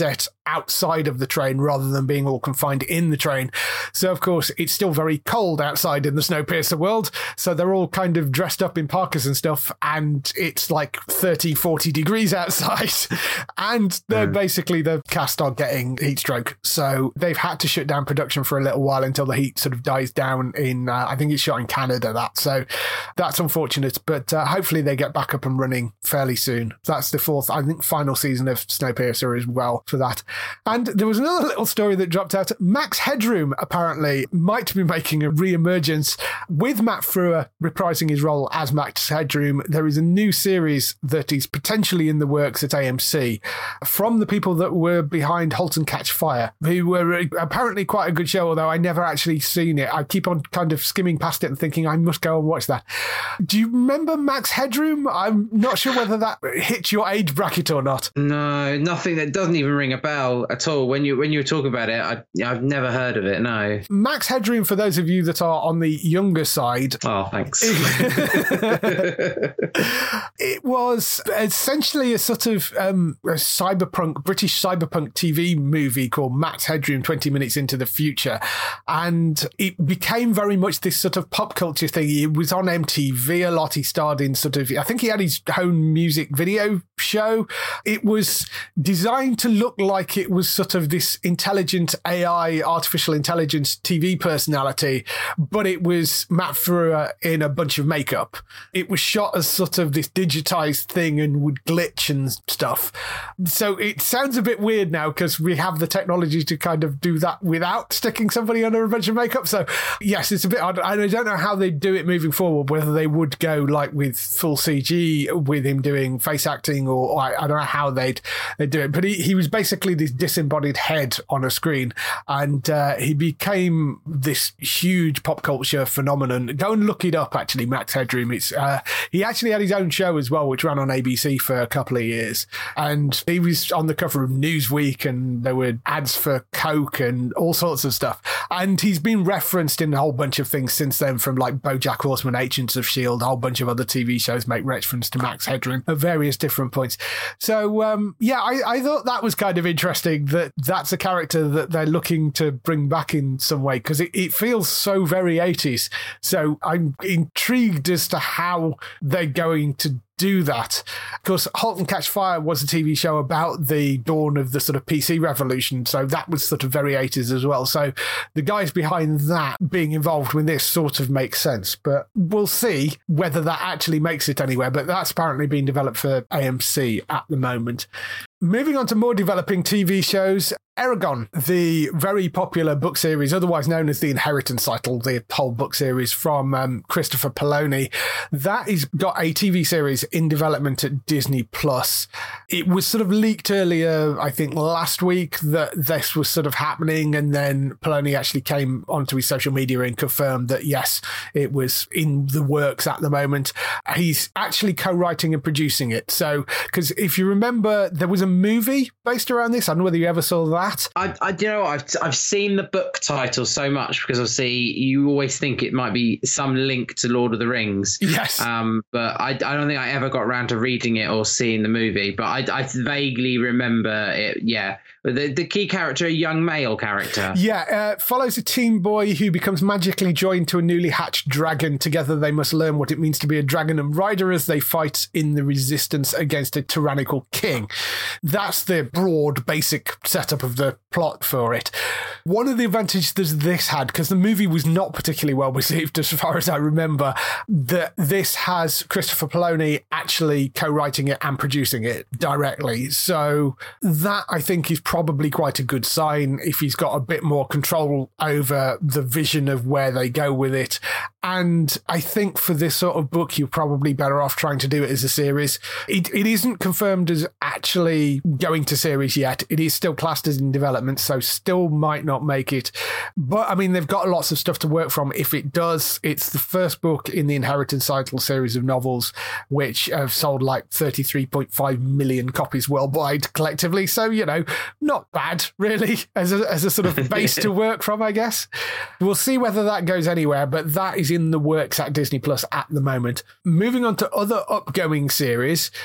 outside of the train rather than being all confined in the train. So, of course, it's still very cold outside in the Snowpiercer world. So they're all kind of dressed up in parkas and stuff, and it's like 30, 40 degrees outside. And they're basically, the cast are getting heat stroke. So they've had to shut down production for a little while until the heat sort of dies down in, I think it's shot in Canada, that. So that's unfortunate, but hopefully they get back up and running fairly soon. That's the fourth, I think, final season of Snowpiercer as well for that. And there was another little story that dropped out. Max Headroom apparently might be making a re-emergence with Matt Frewer reprising his role as Max Headroom. There is a new series that is potentially in the works at AMC from the people that were behind *Halt and Catch Fire*, who were apparently quite a good show, although I never actually seen it. I keep on kind of skimming past it and thinking I must go and watch that. Do you remember Max Headroom? I'm not sure whether that hits your age bracket or not. No, nothing. That doesn't even ring a bell at all. When you were talking about it, I've never heard of it. No. Max Headroom, for those of you that are on the younger side. Oh, thanks. It was essentially a sort of British cyberpunk TV movie called Max Headroom 20 Minutes into the Future. And it became very much this sort of pop culture thing. It was on MTV a lot. He starred in sort of, I think he had his own music video show. It was designed to look like it was sort of this intelligent AI, artificial intelligence TV personality, but it was Matt Frewer in a bunch of makeup. It was shot as sort of this digitized thing and would glitch and stuff. So it sounds a bit weird now because we have the technology to kind of do that without sticking somebody under a bunch of makeup. So yes, it's a bit odd. And I don't know how they do it moving forward, whether they would go like with full CG with him doing face acting, or I don't know how they'd do it. But he was basically this disembodied head on a screen, and he became this huge pop culture phenomenon. Go and look it up, actually, Max Headroom. It's he actually had his own show as well, which ran on ABC for a couple of years. And he was on the cover of Newsweek, and there were ads for Coke and all sorts of stuff. And he's been referenced in a whole bunch of things since then, from like BoJack Horseman, Agents of S.H.I.E.L.D., a whole bunch of other TV shows make reference to Max Headroom at various different points. So, I thought that was kind of interesting, that that's a character that they're looking to bring back in some way, because it feels so very 80s. So I'm intrigued as to how they're going to do that. Of course, *Halt and Catch Fire* was a TV show about the dawn of the sort of PC revolution, so that was sort of very 80s as well. So the guys behind that being involved with this sort of makes sense, but we'll see whether that actually makes it anywhere. But that's apparently being developed for AMC at the moment. Moving on to more developing TV shows, Eragon, the very popular book series, otherwise known as the Inheritance Cycle, the whole book series from Christopher Poloni, that has got a TV series in development at Disney+. It was sort of leaked earlier, I think last week, that this was sort of happening, and then Poloni actually came onto his social media and confirmed that yes, it was in the works at the moment. He's actually co-writing and producing it. So, because if you remember, there was a movie based around this. I don't know whether you ever saw that. I've seen the book title so much, because obviously you always think it might be some link to Lord of the Rings. Yes. But I don't think I ever got around to reading it or seeing the movie. But I vaguely remember it. Yeah. The key character, a young male character. Yeah, follows a teen boy who becomes magically joined to a newly hatched dragon. Together they must learn what it means to be a dragon and rider as they fight in the resistance against a tyrannical king. That's the broad, basic setup of the plot for it. One of the advantages that this had, because the movie was not particularly well received as far as I remember, that this has Christopher Poloni actually co-writing it and producing it directly. So that, I think, is probably quite a good sign if he's got a bit more control over the vision of where they go with it. And I think for this sort of book, you're probably better off trying to do it as a series. It isn't confirmed as actually going to series yet. It is still classed as in development, so still might not make it. But I mean, they've got lots of stuff to work from if it does. It's the first book in the Inheritance Cycle series of novels, which have sold like 33.5 million copies worldwide collectively. So, you know, not bad, really, as a sort of base to work from, I guess. We'll see whether that goes anywhere, but that is in the works at Disney Plus at the moment. Moving on to other upcoming series,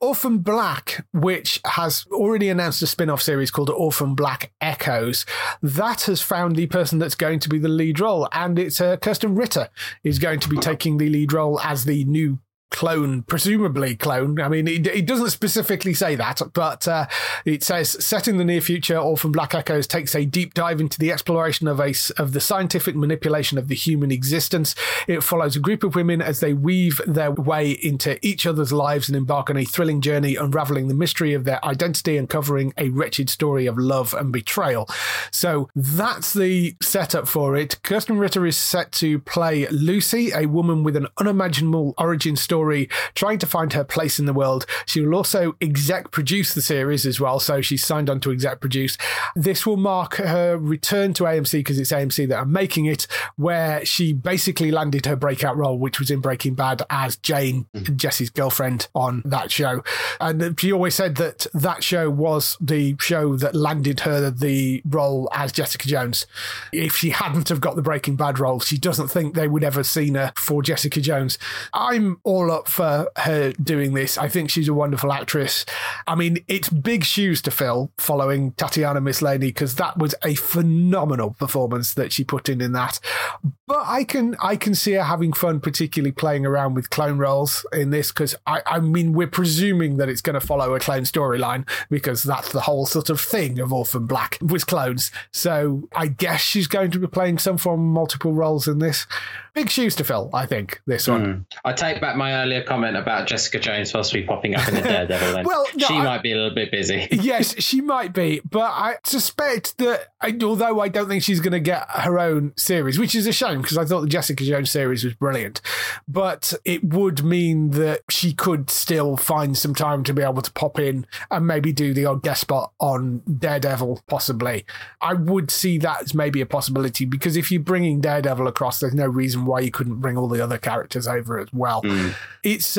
Orphan Black, which has already announced a spin-off series called Orphan Black Echoes, that has found the person that's going to be the lead role, and it's Kirsten Ritter is going to be taking the lead role as the new clone, presumably clone. I mean, it doesn't specifically say that, but it says, set in the near future, Orphan Black Echoes takes a deep dive into the exploration of the scientific manipulation of the human existence. It follows a group of women as they weave their way into each other's lives and embark on a thrilling journey, unraveling the mystery of their identity and covering a wretched story of love and betrayal. So that's the setup for it. Kirsten Ritter is set to play Lucy, a woman with an unimaginable origin story, trying to find her place in the world. She will also exec produce the series as well, so she's signed on to exec produce. This will mark her return to AMC, because it's AMC that are making it, where she basically landed her breakout role, which was in Breaking Bad as Jane, Jesse's girlfriend on that show. And she always said that that show was the show that landed her the role as Jessica Jones. If she hadn't have got the Breaking Bad role, she doesn't think they would ever seen her for Jessica Jones. I'm all up for her doing this. I think she's a wonderful actress. I mean, it's big shoes to fill following Tatiana Maslany, because that was a phenomenal performance that she put in that. But I can see her having fun, particularly playing around with clone roles in this, because I mean, we're presuming that it's going to follow a clone storyline, because that's the whole sort of thing of Orphan Black was clones. So I guess she's going to be playing some form of multiple roles in this. Big shoes to fill, I think, this one. I take back my earlier comment about Jessica Jones possibly popping up in the Daredevil then. Well, no, she might be a little bit busy. Yes, she might be, but I suspect that, although I don't think she's going to get her own series, which is a shame, because I thought the Jessica Jones series was brilliant, but it would mean that she could still find some time to be able to pop in and maybe do the odd guest spot on Daredevil, possibly. I would see that as maybe a possibility, because if you're bringing Daredevil across, there's no reason why you couldn't bring all the other characters over as well. It's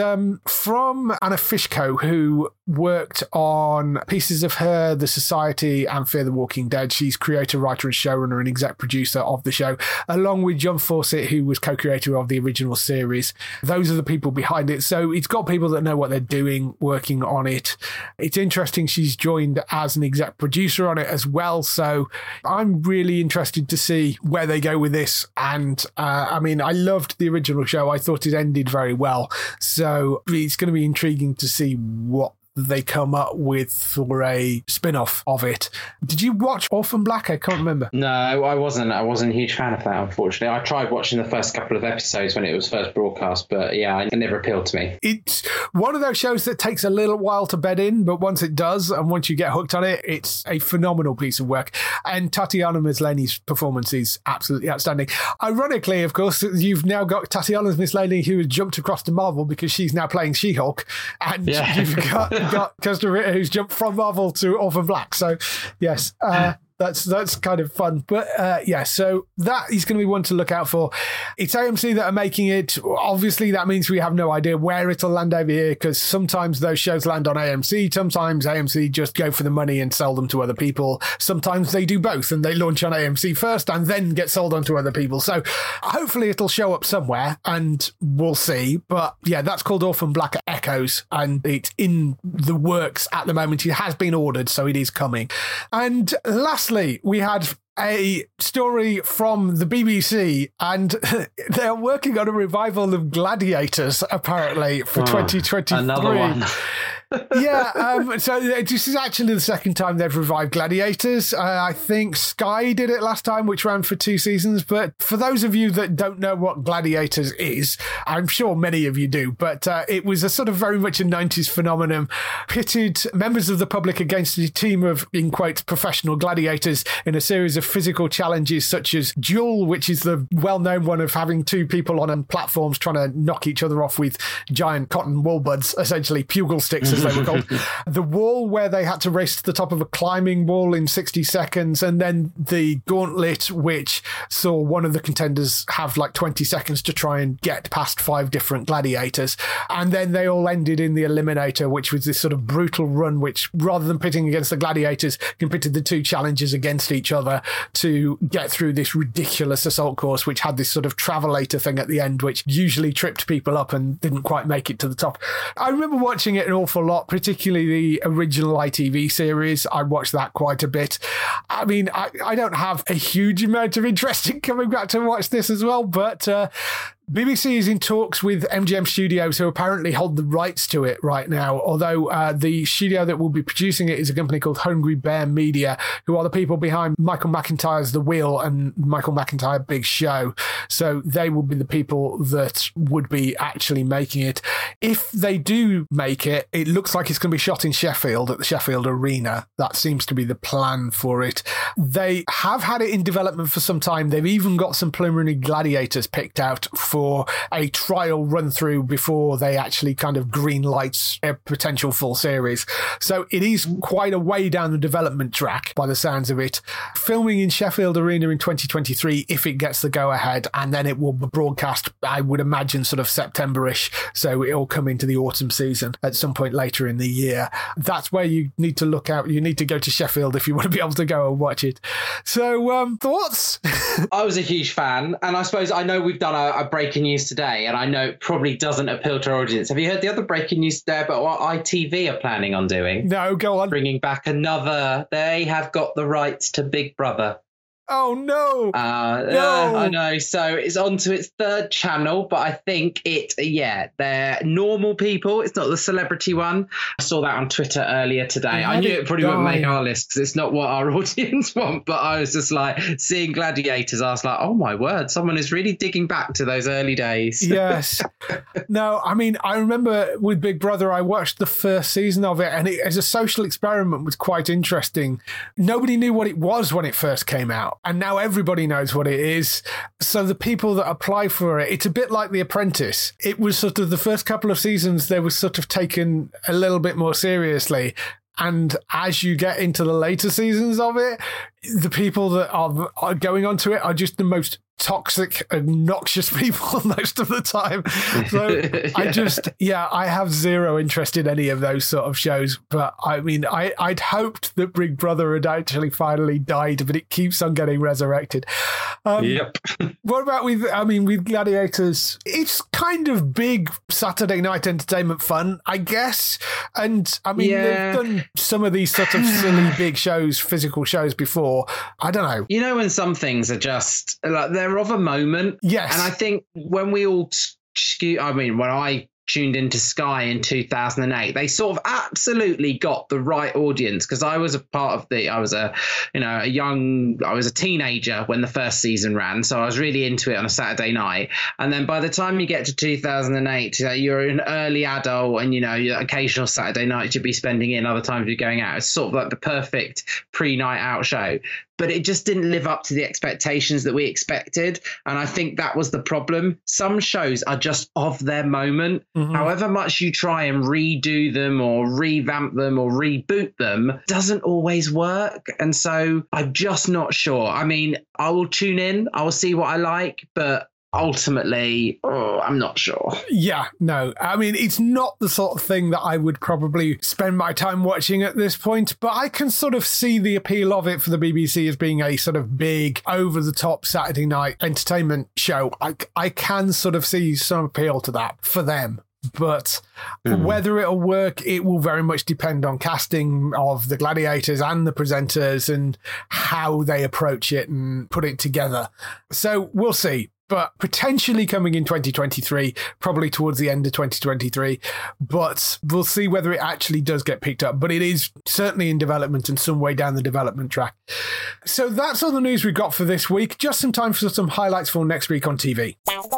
from Anna Fishko, who worked on pieces of Her, The Society, and Fear the Walking Dead. She's creator, writer, and showrunner and exec producer of the show, along with John Fawcett, who was co-creator of the original series. Those are the people behind it. So it's got people that know what they're doing working on it. It's interesting she's joined as an exec producer on it as well. So I'm really interested to see where they go with this. And I mean, I loved the original show. I thought it ended very well. So it's going to be intriguing to see what they come up with for a spin-off of it. Did you watch Orphan Black? I can't remember. No, I wasn't a huge fan of that, unfortunately. I tried watching the first couple of episodes when it was first broadcast, but yeah, it never appealed to me. It's one of those shows that takes a little while to bed in, but once it does, and once you get hooked on it, it's a phenomenal piece of work. And Tatiana Maslany's performance is absolutely outstanding. Ironically, of course, you've now got Tatiana Maslany, who has jumped across to Marvel because she's now playing She-Hulk, and you've got Kirsten Ritter, who's jumped from Marvel to Orphan Black. So, yes, that's kind of fun. But yeah, so that is going to be one to look out for. It's AMC that are making it. Obviously, that means we have no idea where it'll land over here, because sometimes those shows land on AMC. Sometimes AMC just go for the money and sell them to other people. Sometimes they do both and they launch on AMC first and then get sold on to other people. So hopefully it'll show up somewhere and we'll see. But yeah, that's called Orphan Black Echoes and it's in the works at the moment. It has been ordered, so it is coming. And lastly, we had a story from the BBC, and they're working on a revival of Gladiators, apparently, for 2023. Another one. Yeah, so this is actually the second time they've revived Gladiators. I think Sky did it last time, which ran for 2 seasons. But for those of you that don't know what Gladiators is, I'm sure many of you do, but it was a sort of very much a 90s phenomenon, pitted members of the public against a team of, in quotes, professional gladiators in a series of physical challenges such as Duel, which is the well-known one of having 2 people on platforms trying to knock each other off with giant cotton wool buds, essentially pugil sticks as they were called. The Wall, where they had to race to the top of a climbing wall in 60 seconds, and then the Gauntlet, which saw one of the contenders have like 20 seconds to try and get past 5 different gladiators. And then they all ended in the Eliminator, which was this sort of brutal run, which rather than pitting against the gladiators, pitted the 2 challengers against each other to get through this ridiculous assault course, which had this sort of travelator thing at the end, which usually tripped people up and didn't quite make it to the top. I remember watching it an awful lot lot, particularly the original ITV series. I watched that quite a bit. I mean, I don't have a huge amount of interest in coming back to watch this as well, but BBC is in talks with MGM Studios, who apparently hold the rights to it right now, although the studio that will be producing it is a company called Hungry Bear Media, who are the people behind Michael McIntyre's The Wheel and Michael McIntyre Big Show. So they will be the people that would be actually making it. If they do make it, it looks like it's going to be shot in Sheffield at the Sheffield Arena. That seems to be the plan for it. They have had it in development for some time. They've even got some preliminary gladiators picked out for a trial run through before they actually kind of green lights a potential full series. So it is quite a way down the development track by the sounds of it. Filming in Sheffield Arena in 2023 if it gets the go ahead, and then it will be broadcast, I would imagine, sort of September-ish. So it'll come into the autumn season at some point later in the year. That's where you need to look out. You need to go to Sheffield if you want to be able to go and watch it. So thoughts? I was a huge fan, and I suppose I know we've done a breaking news today, and I know it probably doesn't appeal to our audience. Have you heard the other breaking news today about what ITV are planning on doing? No, go on. Bringing back they have got the rights to Big Brother. Oh, no. No. I know. So it's on to its third channel, but I think they're normal people. It's not the celebrity one. I saw that on Twitter earlier today. I knew it probably wouldn't make our list because it's not what our audience want, but I was just like, seeing Gladiators, I was like, oh my word, someone is really digging back to those early days. Yes. No, I mean, I remember with Big Brother, I watched the first season of it, and it, as a social experiment, was quite interesting. Nobody knew what it was when it first came out. And now everybody knows what it is. So the people that apply for it, it's a bit like The Apprentice. It was sort of the first couple of seasons, they were sort of taken a little bit more seriously. And as you get into the later seasons of it, the people that are going onto it are just the most toxic, obnoxious people most of the time. So I have zero interest in any of those sort of shows. But I mean, I'd hoped that Big Brother had actually finally died, but it keeps on getting resurrected. Yep. What about with Gladiators? It's kind of big Saturday night entertainment fun, I guess. And I mean, they've done some of these sort of silly big shows, physical shows before. I don't know. You know, when some things are just like they're of a moment. Yes. And I think when when I tuned into Sky in 2008, they sort of absolutely got the right audience, because I was a part of I was a teenager when the first season ran, so I was really into it on a Saturday night. And then by the time you get to 2008, you're an early adult, and your occasional Saturday night you'd be spending in, other times you're going out. It's sort of like the perfect pre-night out show. But it just didn't live up to the expectations that we expected. And I think that was the problem. Some shows are just of their moment. Mm-hmm. However much you try and redo them or revamp them or reboot them, doesn't always work. And so I'm just not sure. I mean, I will tune in. I will see what I like, but ultimately, I'm not sure. Yeah, no. I mean, it's not the sort of thing that I would probably spend my time watching at this point, but I can sort of see the appeal of it for the BBC as being a sort of big, over-the-top Saturday night entertainment show. I can sort of see some appeal to that for them. But whether it'll work, it will very much depend on casting of the gladiators and the presenters and how they approach it and put it together. So we'll see. But potentially coming in 2023, probably towards the end of 2023. But we'll see whether it actually does get picked up. But it is certainly in development and some way down the development track. So that's all the news we've got for this week. Just some time for some highlights for next week on TV.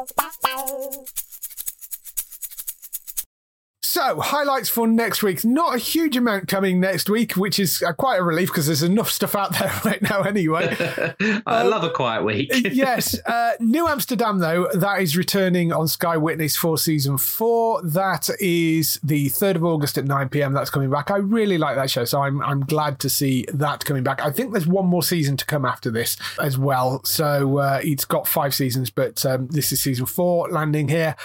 So, highlights for next week. Not a huge amount coming next week, which is quite a relief because there's enough stuff out there right now anyway. I love a quiet week. Yes. New Amsterdam, though, that is returning on Sky Witness for season 4. That is the 3rd of August at 9 p.m. That's coming back. I really like that show, so I'm glad to see that coming back. I think there's one more season to come after this as well. So, it's got 5 seasons, but this is season 4 landing here.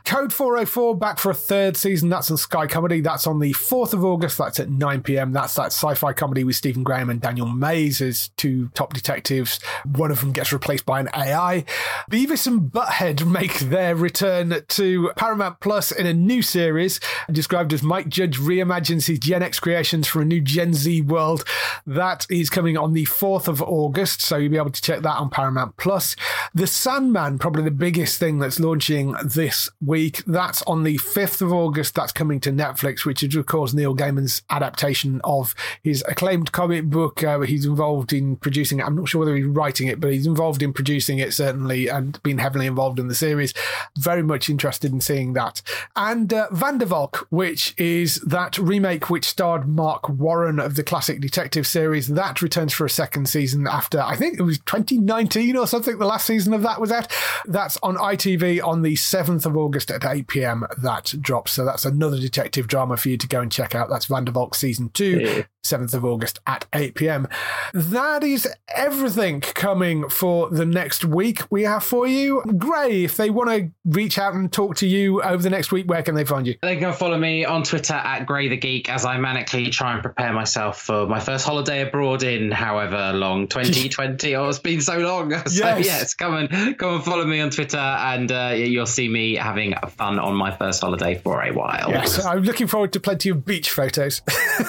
Code 404 back for a third season. That's on Sky Comedy. That's on the 4th of August. That's at 9 p.m. That's that sci-fi comedy with Stephen Graham and Daniel Mays as two top detectives. One of them gets replaced by an AI. Beavis and Butthead make their return to Paramount Plus in a new series described as Mike Judge reimagines his Gen X creations for a new Gen Z world. That is coming on the 4th of August, so you'll be able to check that on Paramount Plus. The Sandman, probably the biggest thing that's launching this week. That's on the 5th of August. That's coming to Netflix, which is, of course, Neil Gaiman's adaptation of his acclaimed comic book. He's involved in producing it. I'm not sure whether he's writing it, but he's involved in producing it, certainly, and been heavily involved in the series. Very much interested in seeing that. And Van der Valk, which is that remake which starred Mark Warren of the classic detective series. That returns for a second season after, I think it was 2019 or something, the last season of that was out. That's on ITV on the 7th of August at 8 p.m. That drops. So that's another detective drama for you to go and check out. That's Van der Valk Season 2, 7th of August at 8 p.m. That is everything coming for the next week we have for you. Gray, if they want to reach out and talk to you over the next week, where can they find you? They can follow me on Twitter at Gray the Geek as I manically try and prepare myself for my first holiday abroad in however long, 2020. Oh, it's been so long. So yes, come and follow me on Twitter and you'll see me having fun on my first holiday for a while. Yes, I'm looking forward to plenty of beach photos.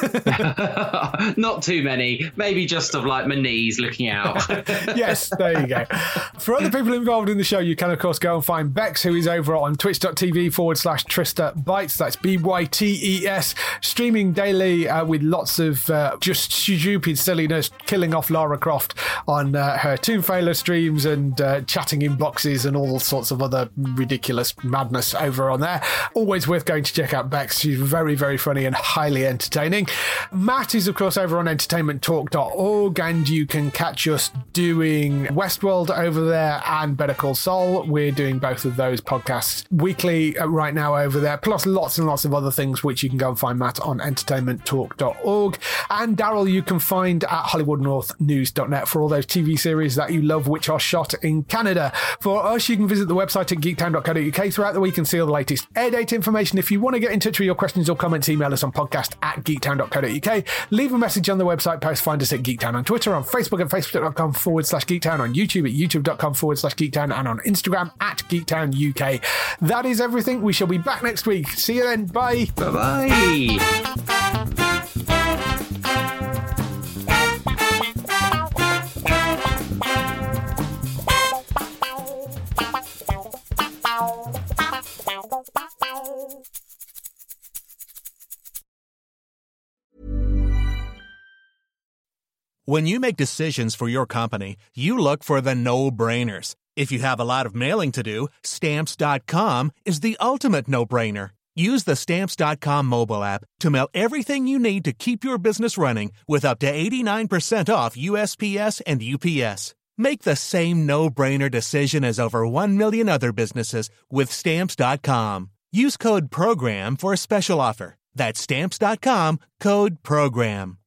Not too many, maybe just of like my knees looking out. Yes, there you go. For other people involved in the show, you can of course go and find Bex, who is over on twitch.tv/Trista Bytes. That's BYTES, streaming daily with lots of just stupid silliness, killing off Lara Croft on her Tomb Failure streams and chatting in boxes and all sorts of other ridiculous madness over on there. Always worth going to check out Bex. She's very, very funny and highly entertaining. Matt is, of course, over on entertainmenttalk.org, and you can catch us doing Westworld over there and Better Call Saul. We're doing both of those podcasts weekly right now over there, plus lots and lots of other things which you can go and find Matt on entertainmenttalk.org. And Daryl you can find at hollywoodnorthnews.net for all those TV series that you love which are shot in Canada. For us, you can visit the website at geektown.co.uk throughout the week and see all the latest air date information. If you want to get in touch with your questions or comments, email us on podcast@geektown.co.uk. Leave a message on the website post. Find us at Geektown on Twitter, on Facebook at facebook.com/Geektown, on YouTube at youtube.com/Geektown, and on Instagram at Geektown UK. That is everything. We shall be back next week. See you then. Bye. Bye-bye. When you make decisions for your company, you look for the no-brainers. If you have a lot of mailing to do, Stamps.com is the ultimate no-brainer. Use the Stamps.com mobile app to mail everything you need to keep your business running with up to 89% off USPS and UPS. Make the same no-brainer decision as over 1 million other businesses with Stamps.com. Use code PROGRAM for a special offer. That's Stamps.com, code PROGRAM.